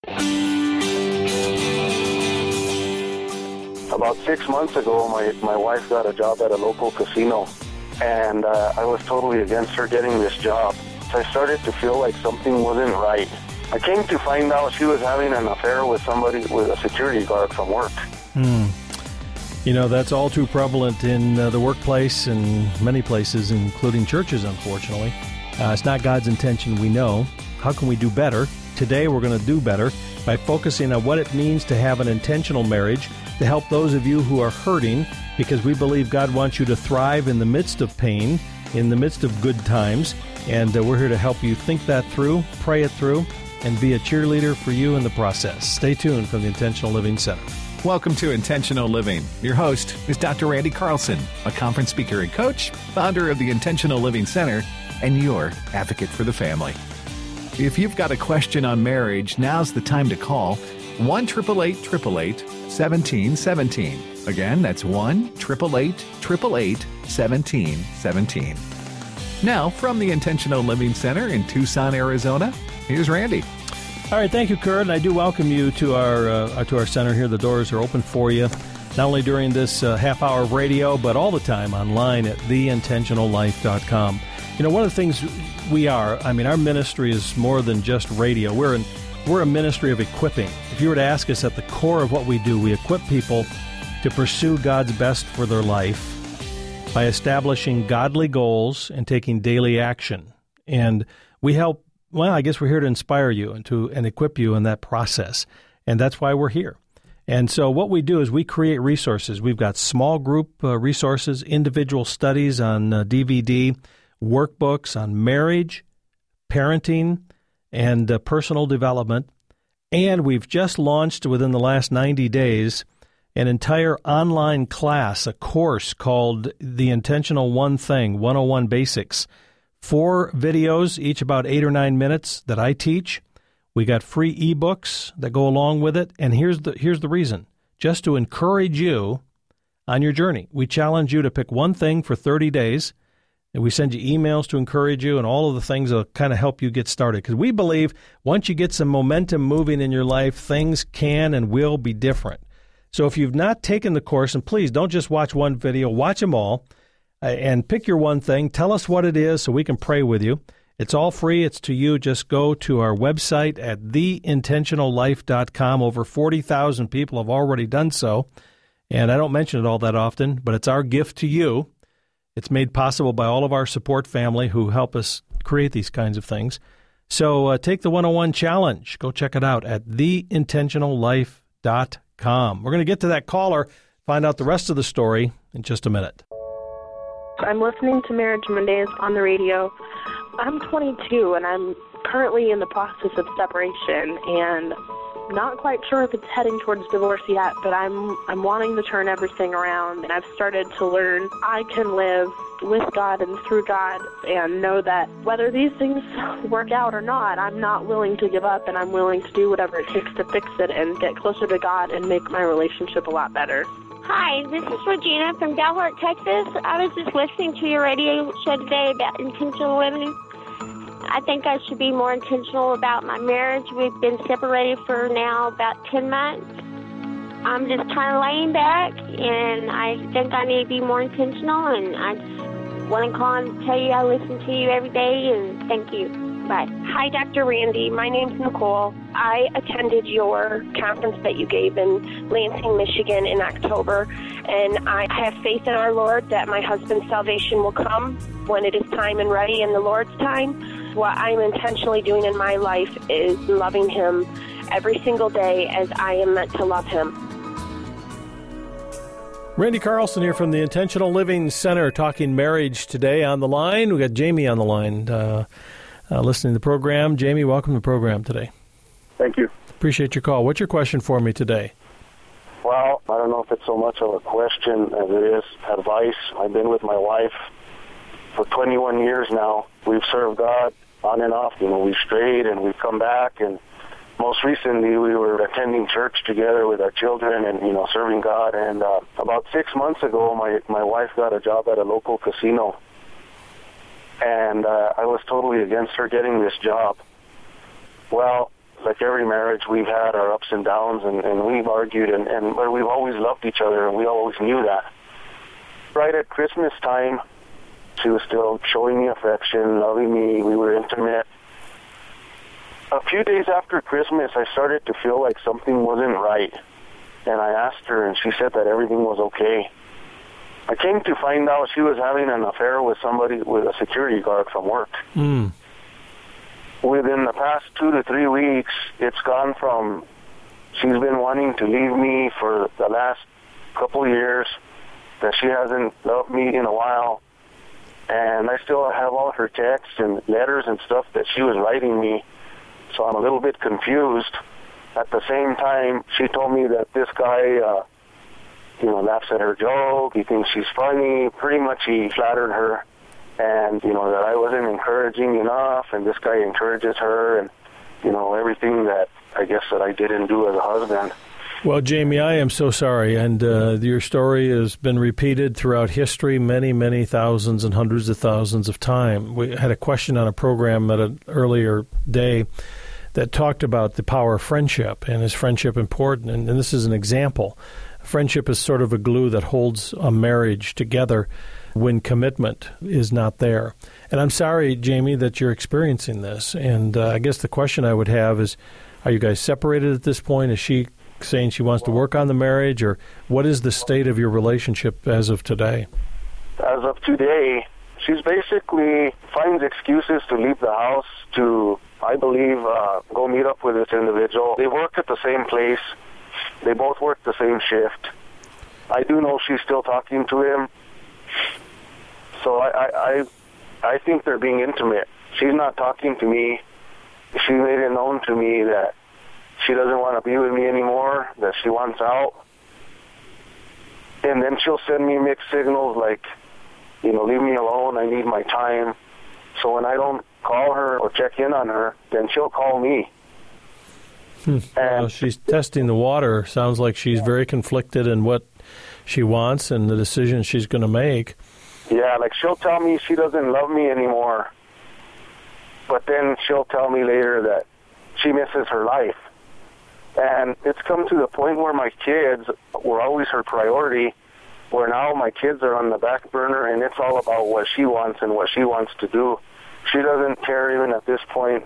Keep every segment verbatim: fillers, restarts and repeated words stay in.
About six months ago, my, my wife got a job at a local casino, and uh, I was totally against her getting this job. So I started to feel like something wasn't right. I came to find out she was having an affair with somebody, with a security guard from work. Hmm. You know, that's all too prevalent in uh, the workplace and many places, including churches, unfortunately. Uh, it's not God's intention, we know. How can we do better? Today we're going to do better by focusing on what it means to have an intentional marriage, to help those of you who are hurting, because we believe God wants you to thrive in the midst of pain, in the midst of good times, and uh, we're here to help you think that through, pray it through, and be a cheerleader for you in the process. Stay tuned from the Intentional Living Center. Welcome to Intentional Living. Your host is Doctor Randy Carlson, a conference speaker and coach, founder of the Intentional Living Center, and your advocate for the family. If you've got a question on marriage, now's the time to call one eight eight eight, eight eight eight, one seven one seven. Again, that's one eight eight eight, eight eight eight, one seven one seven. Now, from the Intentional Living Center in Tucson, Arizona, here's Randy. All right, thank you, Kurt, and I do welcome you to our uh, to our center here. The doors are open for you, not only during this uh, half hour of radio, but all the time online at the intentional life dot com. You know, one of the things we are, I mean, our ministry is more than just radio. We're in, we're a ministry of equipping. If you were to ask us at the core of what we do, we equip people to pursue God's best for their life by establishing godly goals and taking daily action. And we help, well, I guess we're here to inspire you and to and equip you in that process. And that's why we're here. And so what we do is we create resources. We've got small group uh, resources, individual studies on uh, D V D, workbooks on marriage, parenting, and uh, personal development. And we've just launched within the last ninety days an entire online class, a course called The Intentional One Thing, one oh one Basics. Four videos, each about eight or nine minutes, that I teach. We got free ebooks that go along with it. And here's the here's the reason. Just to encourage you on your journey. We challenge you to pick one thing for thirty days. And we send you emails to encourage you and all of the things that will kind of help you get started. Because we believe once you get some momentum moving in your life, things can and will be different. So if you've not taken the course, and please don't just watch one video, watch them all uh, and pick your one thing. Tell us what it is so we can pray with you. It's all free. It's to you. Just go to our website at the intentional life dot com. Over forty thousand people have already done so. And I don't mention it all that often, but it's our gift to you. It's made possible by all of our support family who help us create these kinds of things. So uh, take the one oh one challenge. Go check it out at the intentional life dot com. We're going to get to that caller, find out the rest of the story in just a minute. I'm listening to Marriage Mondays on the radio. I'm twenty-two, and I'm currently in the process of separation, and not quite sure if it's heading towards divorce yet, but I'm I'm wanting to turn everything around, and I've started to learn I can live with God and through God and know that whether these things work out or not, I'm not willing to give up, and I'm willing to do whatever it takes to fix it and get closer to God and make my relationship a lot better. Hi, this is Regina from Dalhart, Texas. I was just listening to your radio show today about intentional living. I think I should be more intentional about my marriage. We've been separated for now about ten months. I'm just kind of laying back, and I think I need to be more intentional, and I just want to call and tell you I listen to you every day, and thank you. Bye. Hi, Doctor Randy. My name's Nicole. I attended your conference that you gave in Lansing, Michigan in October, and I have faith in our Lord that my husband's salvation will come when it is time and ready in the Lord's time. What I'm intentionally doing in my life is loving him every single day as I am meant to love him. Randy Carlson here from the Intentional Living Center talking marriage today. On the line, we got Jamie on the line uh, uh, listening to the program. Jamie, welcome to the program today. Thank you. Appreciate your call. What's your question for me today? Well, I don't know if it's so much of a question as it is advice. I've been with my wife for twenty-one years now. We've served God on and off. You know, we've strayed and we've come back, and most recently we were attending church together with our children and, you know, serving God. And uh, about six months ago, my, my wife got a job at a local casino, and uh, I was totally against her getting this job. Well, like every marriage, we've had our ups and downs, and, and we've argued, and, and but we've always loved each other, and we always knew that. Right at Christmas time, she was still showing me affection, loving me. We were intimate. A few days after Christmas, I started to feel like something wasn't right, and I asked her, and she said that everything was okay. I came to find out she was having an affair with somebody, with a security guard from work. Mm. Within the past two to three weeks, it's gone from she's been wanting to leave me for the last couple years, that she hasn't loved me in a while, and I still have all her texts and letters and stuff that she was writing me, so I'm a little bit confused. At the same time, she told me that this guy, uh, you know, laughs at her joke, he thinks she's funny, pretty much he flattered her, and, you know, that I wasn't encouraging enough, and this guy encourages her, and, you know, everything that I guess that I didn't do as a husband. Well, Jamie, I am so sorry, and uh, your story has been repeated throughout history many, many thousands and hundreds of thousands of times. We had a question on a program at an earlier day that talked about the power of friendship, and is friendship important? And, and this is an example. Friendship is sort of a glue that holds a marriage together when commitment is not there. And I'm sorry, Jamie, that you're experiencing this. And uh, I guess the question I would have is, are you guys separated at this point? Is she saying she wants to work on the marriage, or what is the state of your relationship as of today? As of today, she's basically finds excuses to leave the house to, I believe, uh, go meet up with this individual. They work at the same place. They both work the same shift. I do know she's still talking to him. So I, I, I, I think they're being intimate. She's not talking to me. She made it known to me that she doesn't want to be with me anymore, that she wants out. And then she'll send me mixed signals like, you know, leave me alone, I need my time. So when I don't call her or check in on her, then she'll call me. Hmm. Well, she's testing the water. Sounds like she's yeah. very conflicted in what she wants and the decision she's going to make. Yeah, like she'll tell me she doesn't love me anymore, but then she'll tell me later that she misses her life. And it's come to the point where my kids were always her priority, where now my kids are on the back burner, and it's all about what she wants and what she wants to do. She doesn't care even at this point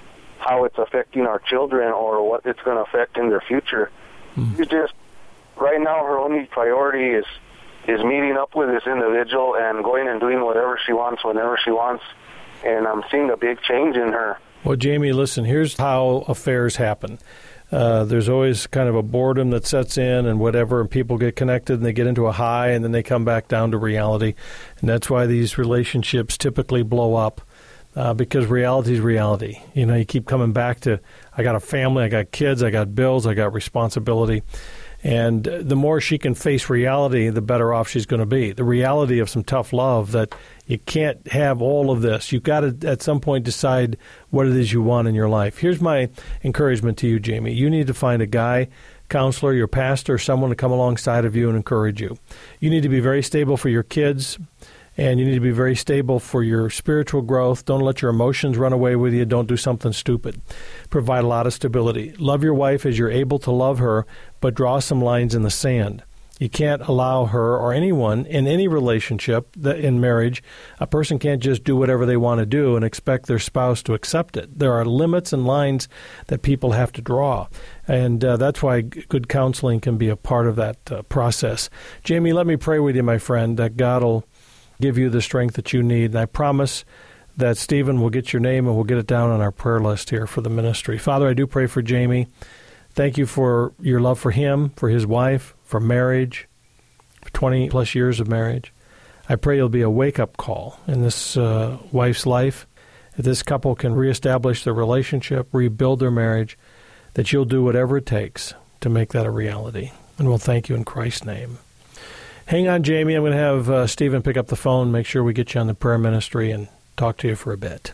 how it's affecting our children or what it's going to affect in their future. Mm-hmm. She just, right now, her only priority is is meeting up with this individual and going and doing whatever she wants whenever she wants. And I'm seeing a big change in her. Well, Jamie, listen, here's how affairs happen. Uh, there's always kind of a boredom that sets in and whatever, and people get connected and they get into a high and then they come back down to reality. And that's why these relationships typically blow up, uh, because reality is reality. You know, you keep coming back to, I got a family, I got kids, I got bills, I got responsibility. And the more she can face reality, the better off she's going to be. The reality of some tough love, that you can't have all of this. You've got to, at some point, decide what it is you want in your life. Here's my encouragement to you, Jamie. You need to find a guy, counselor, your pastor, someone to come alongside of you and encourage you. You need to be very stable for your kids, and you need to be very stable for your spiritual growth. Don't let your emotions run away with you. Don't do something stupid. Provide a lot of stability. Love your wife as you're able to love her, but draw some lines in the sand. You can't allow her or anyone in any relationship, that in marriage, a person can't just do whatever they want to do and expect their spouse to accept it. There are limits and lines that people have to draw, and uh, that's why good counseling can be a part of that uh, process. Jamie, let me pray with you, my friend, that God will give you the strength that you need. And I promise that Stephen will get your name and we'll get it down on our prayer list here for the ministry. Father, I do pray for Jamie. Thank you for your love for him, for his wife, for marriage, for twenty plus years of marriage. I pray it'll be a wake-up call in this uh, wife's life, that this couple can reestablish their relationship, rebuild their marriage, that you'll do whatever it takes to make that a reality. And we'll thank you in Christ's name. Hang on, Jamie. I'm going to have uh, Stephen pick up the phone, make sure we get you on the prayer ministry, and talk to you for a bit.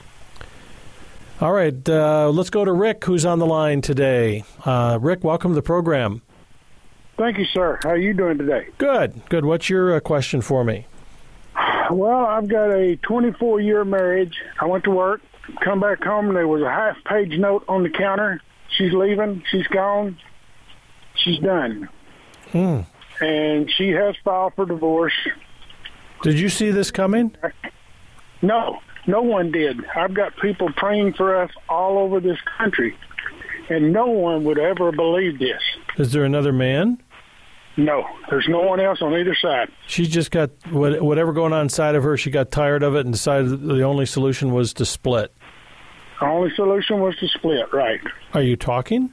All right, uh, let's go to Rick, who's on the line today. Uh, Rick, welcome to the program. Thank you, sir. How are you doing today? Good, good. What's your uh, question for me? Well, I've got a twenty-four year marriage. I went to work. come back home, and there was a half-page note on the counter. She's leaving. She's gone. She's done. Hmm. And she has filed for divorce. Did you see this coming? No, no one did. I've got people praying for us all over this country, and no one would ever believe this. Is there another man? No, there's no one else on either side. She just got, whatever going on inside of her, she got tired of it and decided that the only solution was to split. The only solution was to split, right. Are you talking?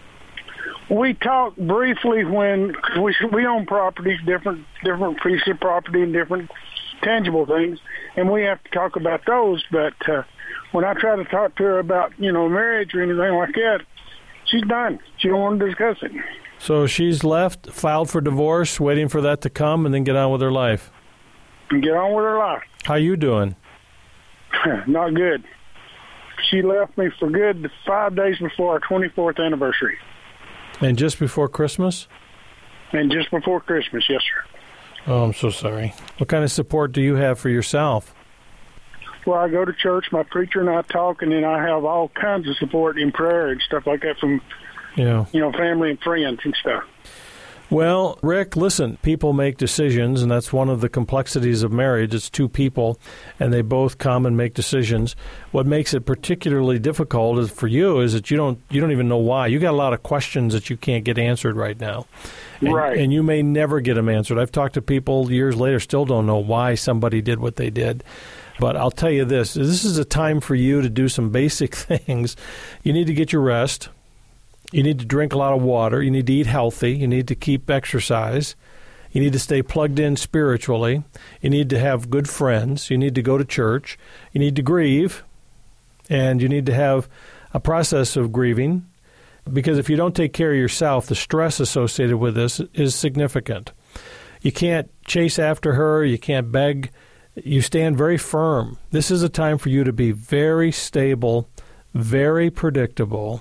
We talked briefly when we we own properties, different different pieces of property and different tangible things, and we have to talk about those. But uh, when I try to talk to her about, you know, marriage or anything like that, she's done. She don't want to discuss it. So she's left, filed for divorce, waiting for that to come, and then get on with her life. And get on with her life. How you doing? Not good. She left me for good five days before our twenty-fourth anniversary. And just before Christmas? And just before Christmas, yes, sir. Oh, I'm so sorry. What kind of support do you have for yourself? Well, I go to church, my preacher and I talk, and then I have all kinds of support in prayer and stuff like that from, yeah. you know, family and friends and stuff. Well, Rick, listen, people make decisions, and that's one of the complexities of marriage. It's two people, and they both come and make decisions. What makes it particularly difficult is for you is that you don't you don't even know why. You got a lot of questions that you can't get answered right now. And, right. And you may never get them answered. I've talked to people years later, still don't know why somebody did what they did. But I'll tell you this, this is a time for you to do some basic things. You need to get your rest. You need to drink a lot of water. You need to eat healthy. You need to keep exercise. You need to stay plugged in spiritually. You need to have good friends. You need to go to church. You need to grieve. And you need to have a process of grieving. Because if you don't take care of yourself, the stress associated with this is significant. You can't chase after her. You can't beg. You stand very firm. This is a time for you to be very stable, very predictable,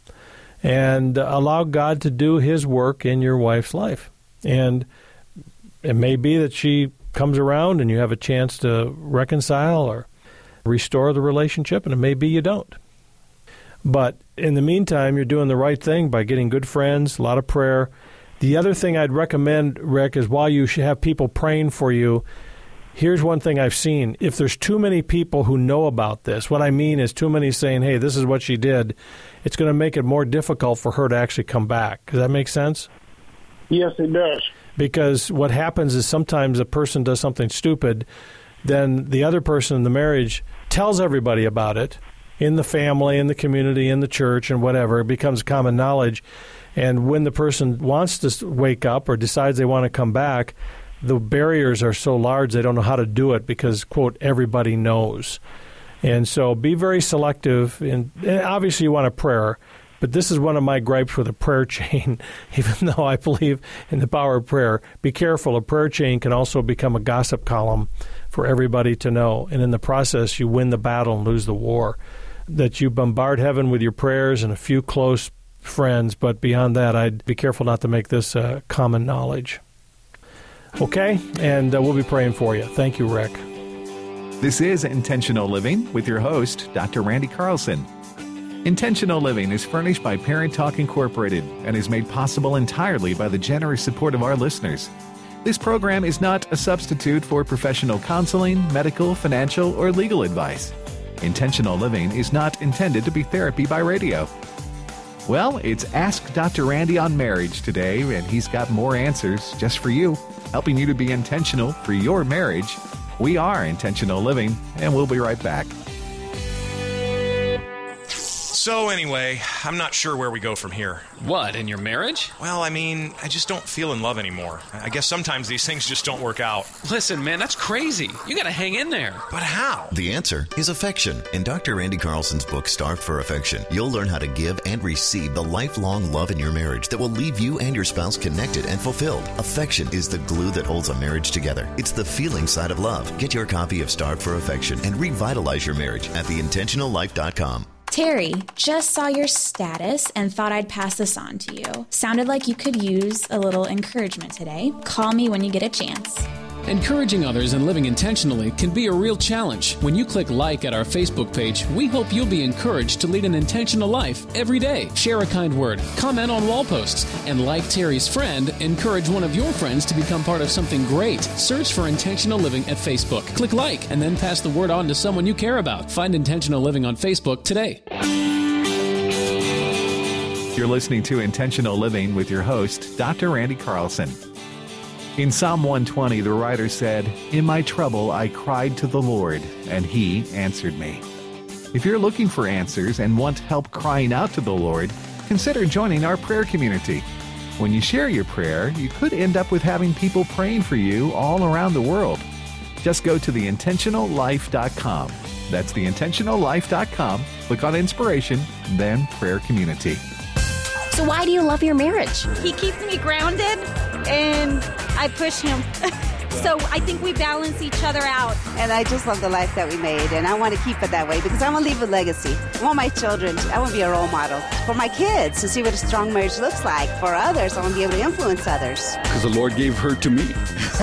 and allow God to do His work in your wife's life. And it may be that she comes around and you have a chance to reconcile or restore the relationship, and it may be you don't. But in the meantime, you're doing the right thing by getting good friends, a lot of prayer. The other thing I'd recommend, Rick, is while you should have people praying for you, here's one thing I've seen. If there's too many people who know about this, what I mean is too many saying, hey, this is what she did, it's going to make it more difficult for her to actually come back. Does that make sense? Yes, it does. Because what happens is sometimes a person does something stupid, then the other person in the marriage tells everybody about it in the family, in the community, in the church, and whatever. It becomes common knowledge. And when the person wants to wake up or decides they want to come back, the barriers are so large they don't know how to do it because, quote, everybody knows. And so be very selective. And, and obviously you want a prayer, but this is one of my gripes with a prayer chain, even though I believe in the power of prayer. Be careful. A prayer chain can also become a gossip column for everybody to know. And in the process, you win the battle and lose the war. That you bombard heaven with your prayers and a few close friends, but beyond that, I'd be careful not to make this uh, common knowledge. Okay, and uh, we'll be praying for you. Thank you, Rick. This is Intentional Living with your host, Doctor Randy Carlson. Intentional Living is furnished by Parent Talk Incorporated and is made possible entirely by the generous support of our listeners. This program is not a substitute for professional counseling, medical, financial, or legal advice. Intentional Living is not intended to be therapy by radio. Well, it's Ask Doctor Randy on Marriage today, and he's got more answers just for you, helping you to be intentional for your marriage. We are Intentional Living, and we'll be right back. So anyway, I'm not sure where we go from here. What, in your marriage? Well, I mean, I just don't feel in love anymore. I guess sometimes these things just don't work out. Listen, man, that's crazy. You gotta hang in there. But how? The answer is affection. In Doctor Randy Carlson's book, Starved for Affection, you'll learn how to give and receive the lifelong love in your marriage that will leave you and your spouse connected and fulfilled. Affection is the glue that holds a marriage together. It's the feeling side of love. Get your copy of Starved for Affection and revitalize your marriage at the intentional life dot com. Terry, just saw your status and thought I'd pass this on to you. Sounded like you could use a little encouragement today. Call me when you get a chance. Encouraging others and living intentionally can be a real challenge. When you click like at our Facebook page, we hope you'll be encouraged to lead an intentional life every day. Share a kind word, comment on wall posts, and like Terry's friend, encourage one of your friends to become part of something great. Search for Intentional Living at Facebook. Click like and then pass the word on to someone you care about. Find Intentional Living on Facebook today. You're listening to Intentional Living with your host, Doctor Randy Carlson. In Psalm one twenty, the writer said, "In my trouble I cried to the Lord, and He answered me." If you're looking for answers and want help crying out to the Lord, consider joining our prayer community. When you share your prayer, you could end up with having people praying for you all around the world. Just go to the intentional life dot com. That's the intentional life dot com. Click on Inspiration, then Prayer Community. So why do you love your marriage? He keeps me grounded, and I push him. So I think we balance each other out. And I just love the life that we made, and I want to keep it that way because I want to leave a legacy. I want my children, I want to be a role model for my kids to see what a strong marriage looks like. For others, I want to be able to influence others. Because the Lord gave her to me.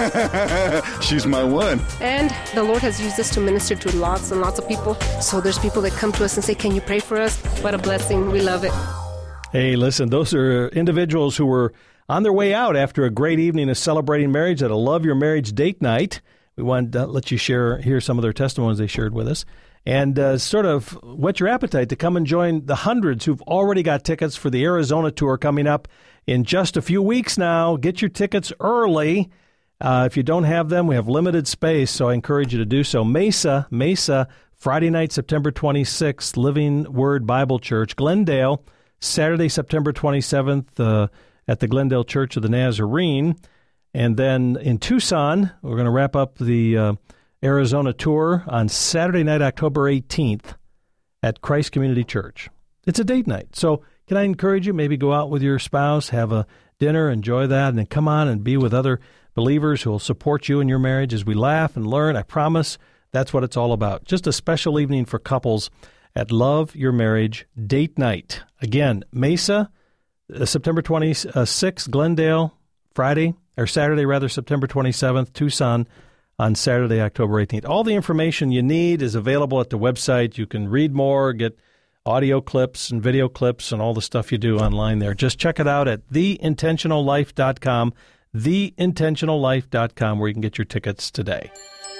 She's my one. And the Lord has used us to minister to lots and lots of people. So there's people that come to us and say, "Can you pray for us?" What a blessing. We love it. Hey, listen, those are individuals who were on their way out after a great evening of celebrating marriage at a Love Your Marriage date night. We wanted to let you share hear some of their testimonies they shared with us and uh, sort of whet your appetite to come and join the hundreds who've already got tickets for the Arizona tour coming up in just a few weeks now. Get your tickets early. Uh, if you don't have them, we have limited space, so I encourage you to do so. Mesa, Mesa, Friday night, September twenty-sixth, Living Word Bible Church, Glendale, Saturday, September twenty-seventh, uh, at the Glendale Church of the Nazarene. And then in Tucson, we're going to wrap up the uh, Arizona tour on Saturday night, October eighteenth, at Christ Community Church. It's a date night. So can I encourage you, maybe go out with your spouse, have a dinner, enjoy that, and then come on and be with other believers who will support you in your marriage as we laugh and learn. I promise that's what it's all about. Just a special evening for couples at Love Your Marriage Date Night. Again, Mesa, uh, September twenty-sixth, Glendale, Friday, or Saturday rather, September twenty-seventh, Tucson on Saturday, October eighteenth. All the information you need is available at the website. You can read more, get audio clips and video clips and all the stuff you do online there. Just check it out at the intentional life dot com, the intentional life dot com, where you can get your tickets today.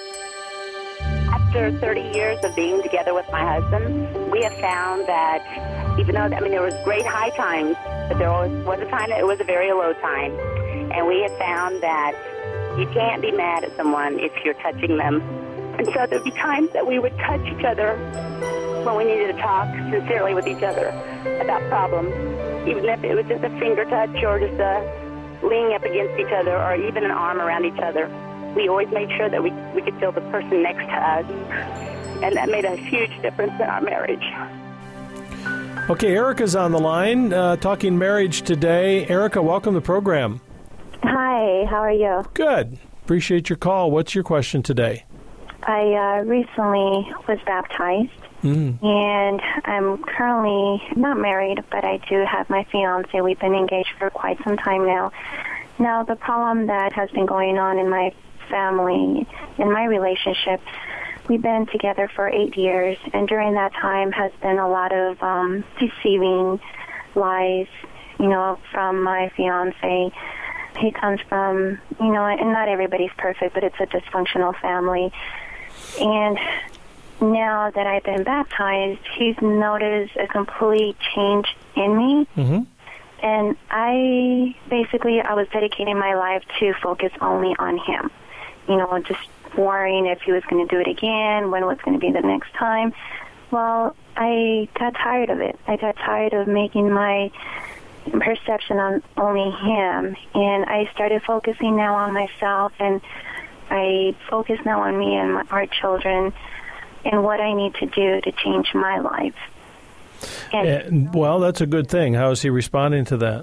After thirty years of being together with my husband, we have found that even though, I mean, there was great high times, but there was, was a time that it was a very low time. And we have found that you can't be mad at someone if you're touching them. And so there'd be times that we would touch each other when we needed to talk sincerely with each other about problems, even if it was just a finger touch or just a leaning up against each other or even an arm around each other. We always made sure that we, we could feel the person next to us, and that made a huge difference in our marriage. Okay, Erica's on the line, uh, talking marriage today. Erica, welcome to the program. Hi, how are you? Good. Appreciate your call. What's your question today? I uh, recently was baptized, mm. and I'm currently not married, but I do have my fiancé. We've been engaged for quite some time now. Now, the problem that has been going on in my family, in my relationship, we've been together for eight years, and during that time has been a lot of um, deceiving lies, you know, from my fiancé. He comes from, you know, and not everybody's perfect, but it's a dysfunctional family. And now that I've been baptized, he's noticed a complete change in me. Mm-hmm. And I basically, I was dedicating my life to focus only on him. You know, just worrying if he was going to do it again, when was going to be the next time. Well, I got tired of it. I got tired of making my perception on only him. And I started focusing now on myself, and I focus now on me and my, our children and what I need to do to change my life. And, well, that's a good thing. How is he responding to that?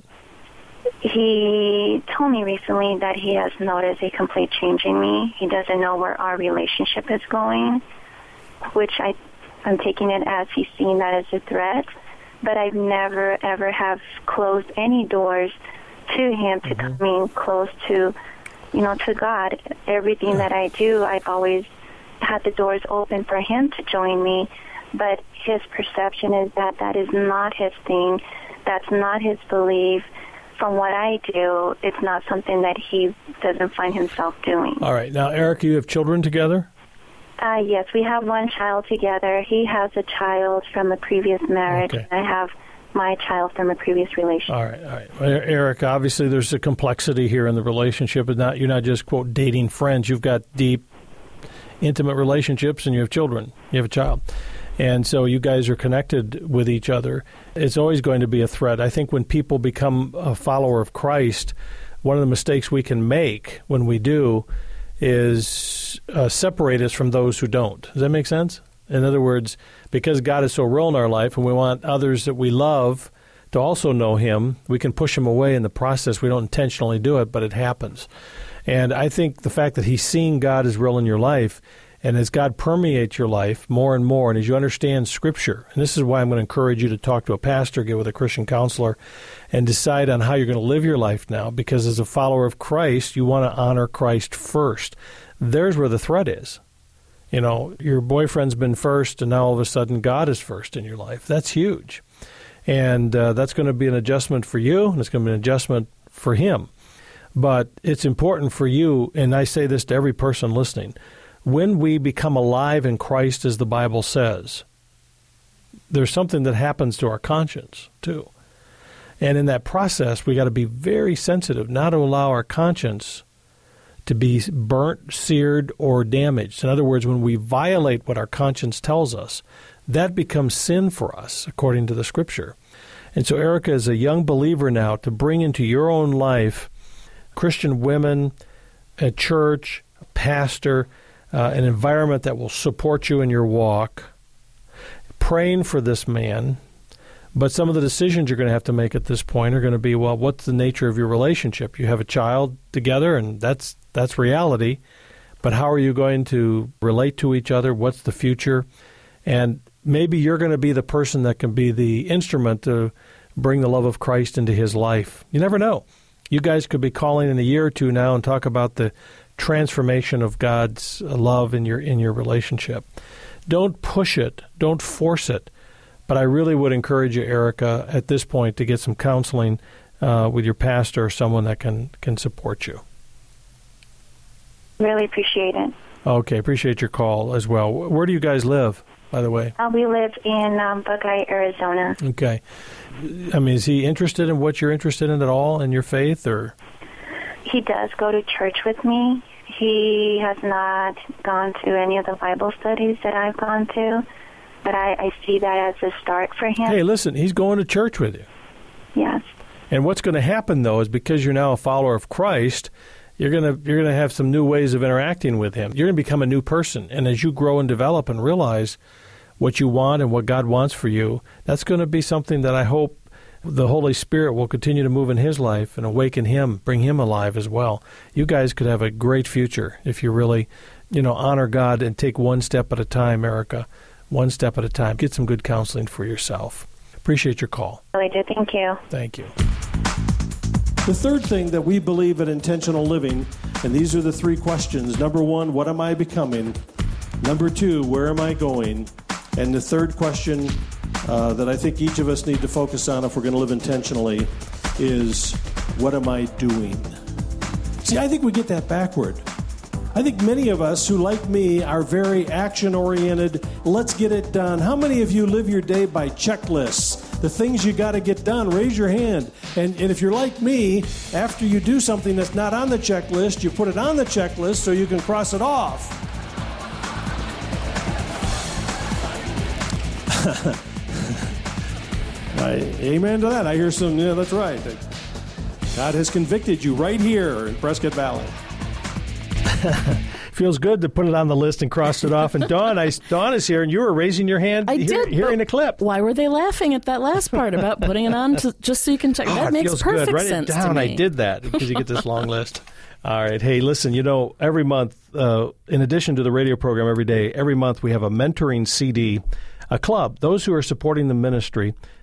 He told me recently that he has noticed a complete change in me. He doesn't know where our relationship is going, which I, I'm taking it as he's seeing that as a threat. But I've never, ever have closed any doors to him to mm-hmm. coming close to you know, to God. Everything that I do, I've always had the doors open for him to join me, but his perception is that that is not his thing. That's not his belief. From what I do, it's not something that he doesn't find himself doing. All right. Now, Erica, you have children together? Uh, yes, we have one child together. He has a child from a previous marriage. Okay. I have my child from a previous relationship. All right, all right. Well, Eric, obviously there's a complexity here in the relationship. It's not, you're not just, quote, dating friends. You've got deep, intimate relationships, and you have children. You have a child. And so you guys are connected with each other. It's always going to be a threat. I think when people become a follower of Christ, one of the mistakes we can make when we do is uh, separate us from those who don't. Does that make sense? In other words, because God is so real in our life and we want others that we love to also know him, we can push him away in the process. We don't intentionally do it, but it happens. And I think the fact that he's seeing God as real in your life, and as God permeates your life more and more, and as you understand Scripture, and this is why I'm going to encourage you to talk to a pastor, get with a Christian counselor, and decide on how you're going to live your life now, because as a follower of Christ, you want to honor Christ first. There's where the threat is. You know, your boyfriend's been first, and now all of a sudden God is first in your life. That's huge. And uh, that's going to be an adjustment for you, and it's going to be an adjustment for him. But it's important for you, and I say this to every person listening, when we become alive in Christ, as the Bible says, there's something that happens to our conscience, too. And in that process, we got to be very sensitive not to allow our conscience to be burnt, seared, or damaged. In other words, when we violate what our conscience tells us, that becomes sin for us, according to the Scripture. And so, Erica, as a young believer now, to bring into your own life Christian women, a church, a pastor, uh, an environment that will support you in your walk, praying for this man. But some of the decisions you're going to have to make at this point are going to be, well, what's the nature of your relationship? You have a child together, and that's that's reality. But how are you going to relate to each other? What's the future? And maybe you're going to be the person that can be the instrument to bring the love of Christ into his life. You never know. You guys could be calling in a year or two now and talk about the transformation of God's love in your in your relationship. Don't push it. Don't force it. But I really would encourage you, Erica, at this point to get some counseling uh, with your pastor or someone that can, can support you. Really appreciate it. Okay, appreciate your call as well. Where do you guys live, by the way? Uh, we live in um, Buckeye, Arizona. Okay. I mean, is he interested in what you're interested in at all, in your faith? Or he does go to church with me. He has not gone to any of the Bible studies that I've gone to. But I, I see that as a start for him. Hey, listen, he's going to church with you. Yes. And what's going to happen, though, is because you're now a follower of Christ, you're going to you're going to have some new ways of interacting with him. You're going to become a new person. And as you grow and develop and realize what you want and what God wants for you, that's going to be something that I hope the Holy Spirit will continue to move in his life and awaken him, bring him alive as well. You guys could have a great future if you really, you know, honor God and take one step at a time, Erica. One step at a time. Get some good counseling for yourself. Appreciate your call. Really do. Thank you. Thank you. The third thing that we believe at Intentional Living, and these are the three questions. Number one, what am I becoming? Number two, where am I going? And the third question uh, that I think each of us need to focus on if we're going to live intentionally is, what am I doing? See, I think we get that backward. I think many of us who, like me, are very action-oriented. Let's get it done. How many of you live your day by checklists? The things you got to get done, raise your hand. And, and if you're like me, after you do something that's not on the checklist, you put it on the checklist so you can cross it off. I, amen to that. I hear some, yeah, that's right. God has convicted you right here in Prescott Valley. Feels good to put it on the list and cross it off. And Dawn, I, Dawn is here, and you were raising your hand I hear, did, hearing the clip. Why were they laughing at that last part about putting it on to, just so you can check? Oh, that makes feels perfect good. Write sense it down. to me. I did that because you get this long list. All right. Hey, listen, you know, every month, uh, in addition to the radio program every day, every month we have a mentoring C D, a club. Those who are supporting the ministry,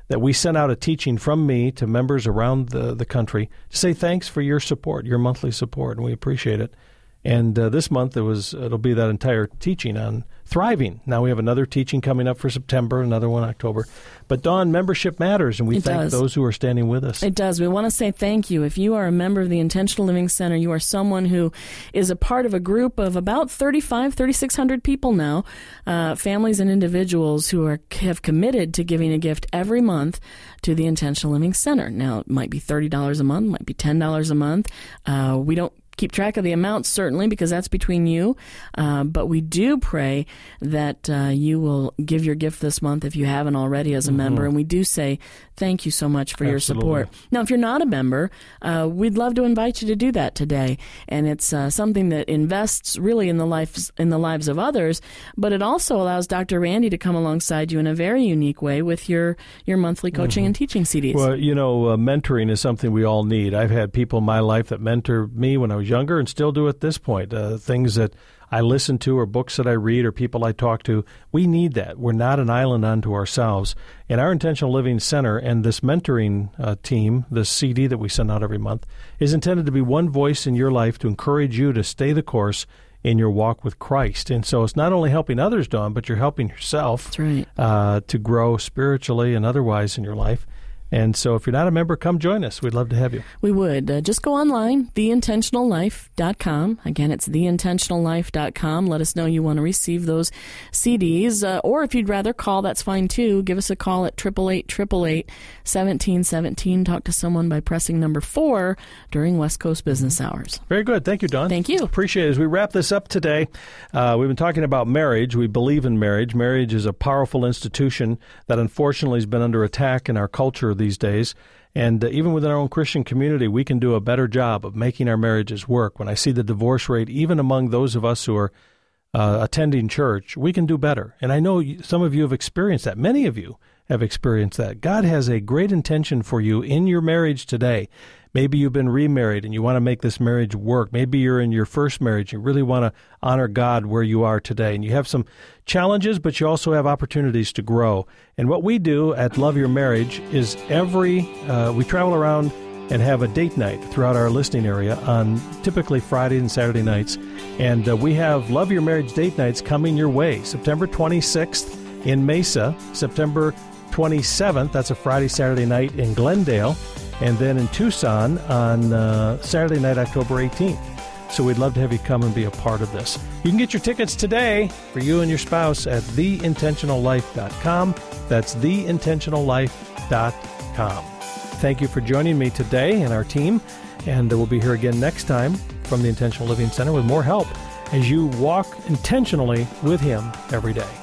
that we sent out a teaching from me to members around the, the country to say thanks for your support, your monthly support, and we appreciate it. And uh, this month, it was, it'll be that entire teaching on thriving. Now we have another teaching coming up for September, another one October. But, Dawn, membership matters, and we it thank does. those who are standing with us. It does. We want to say thank you. If you are a member of the Intentional Living Center, you are someone who is a part of a group of about thirty-five, thirty-six hundred people now, uh, families and individuals who are have committed to giving a gift every month to the Intentional Living Center. Now, it might be thirty dollars a month, might be ten dollars a month. Uh, we don't keep track of the amounts, certainly, because that's between you. Uh, but we do pray that uh, you will give your gift this month if you haven't already as a mm-hmm. member. And we do say thank you so much for Absolutely. your support. Now, if you're not a member, uh, we'd love to invite you to do that today. And it's uh, something that invests really in the lives in the lives of others, but it also allows Doctor Randy to come alongside you in a very unique way with your, your monthly coaching mm-hmm. and teaching C Ds. Well, you know, uh, mentoring is something we all need. I've had people in my life that mentor me when I was younger and still do at this point. Uh, things that I listen to or books that I read or people I talk to, we need that. We're not an island unto ourselves. And our Intentional Living Center and this mentoring uh, team, this C D that we send out every month, is intended to be one voice in your life to encourage you to stay the course in your walk with Christ. And so it's not only helping others, Dawn, but you're helping yourself That's right. uh, to grow spiritually and otherwise in your life. And so if you're not a member, come join us. We'd love to have you. We would. Uh, just go online, the intentional life dot com. Again, it's the intentional life dot com. Let us know you want to receive those C Ds. Uh, or if you'd rather call, that's fine too. Give us a call at eight eight eight, eight eight eight, one seven one seven. Talk to someone by pressing number four during West Coast business hours. Very good. Thank you, Dawn. Thank you. Appreciate it. As we wrap this up today, uh, we've been talking about marriage. We believe in marriage. Marriage is a powerful institution that unfortunately has been under attack in our culture these days. And uh, even within our own Christian community, we can do a better job of making our marriages work. When I see the divorce rate, even among those of us who are uh, attending church, we can do better. And I know you, some of you have experienced that. Many of you have experienced that. God has a great intention for you in your marriage today. Maybe you've been remarried and you want to make this marriage work. Maybe you're in your first marriage. You really want to honor God where you are today. And you have some challenges, but you also have opportunities to grow. And what we do at Love Your Marriage is every, uh, we travel around and have a date night throughout our listening area on typically Friday and Saturday nights. And uh, we have Love Your Marriage date nights coming your way. September twenty-sixth in Mesa, September twenty-seventh, that's a Friday, Saturday night in Glendale, and then in Tucson on uh, Saturday night, October eighteenth. So we'd love to have you come and be a part of this. You can get your tickets today for you and your spouse at the intentional life dot com. That's the intentional life dot com. Thank you for joining me today and our team, and we'll be here again next time from the Intentional Living Center with more help as you walk intentionally with Him every day.